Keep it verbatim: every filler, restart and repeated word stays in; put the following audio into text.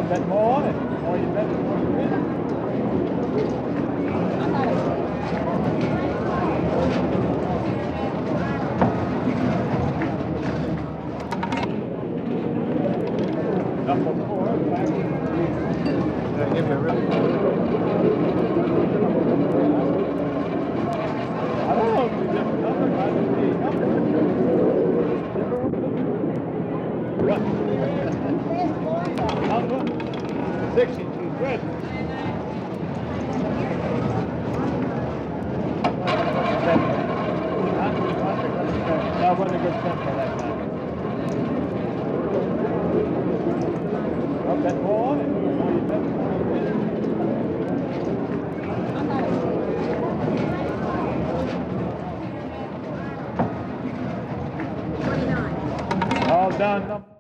bet more on it. The more you bet, the more you win. Up on four, back. Did I give you a real I don't know if it's a different number. I just need number. What? Number? sixty-two. Good. That wasn't a good tempo that time. I'll bet more on it. The more you bet, the more you win. twenty-nine. All done.